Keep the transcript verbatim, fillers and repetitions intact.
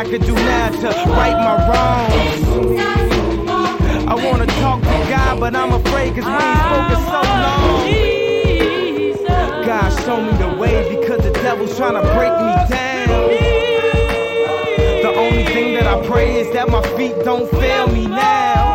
I could do now to right my wrongs. I wanna talk to God, but I'm afraid cause we ain't spoken so long. God, show me the way because the devil's trying to break me down. The only thing that I pray is that my feet don't fail me now.